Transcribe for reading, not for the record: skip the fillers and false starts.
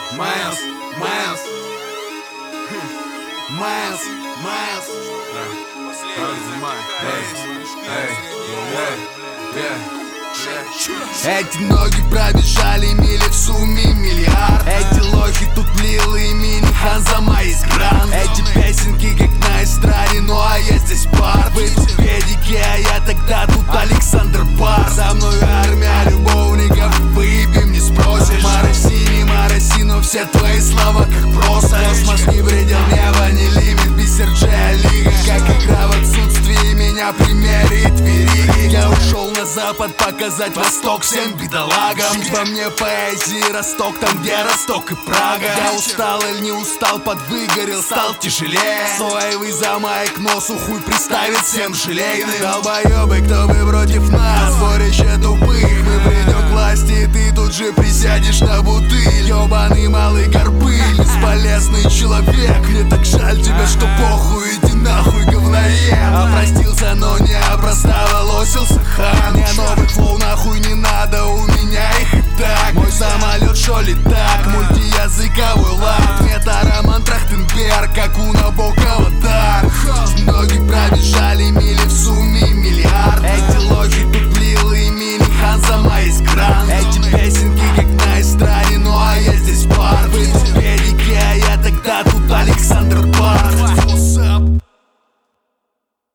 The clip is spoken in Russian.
Эти ноги пробежали мили в сумме миллиард. Эти лохи тут Лил и Мини Ханзама из Гранд. Эти песенки как на эстраде, ну а я здесь бар. Вы тут педики, а я тогда тут Александр Бар. За мной армия любовников, выебем не спросишь. Моросини, моросину, все твои слова как просто. Космос не предел, небо не лимит, бисер Лига. Как игра в отсутствии меня примерит вериги. Я ушел на запад показать Восток всем бедолагам. Во мне поэзии Росток, там где Росток и Прага. Я устал или не устал, подвыгорел, стал тяжелее. Соевый замаек носу, хуй приставит всем желейным. Долбоебы, кто бы против нас, сборище тупых. Мы придем к власти, и ты тут же присядешь на бутыль. Ёбаный малый горбыль, бесполезный человек. Мне так жаль тебя, что похуй, иди нахуй, говноед. Опростился, но не опростоволосился хан. Мне новых флоу нахуй не надо, у меня их и так. Мой самолет шо ли так, мультиязыковой лак.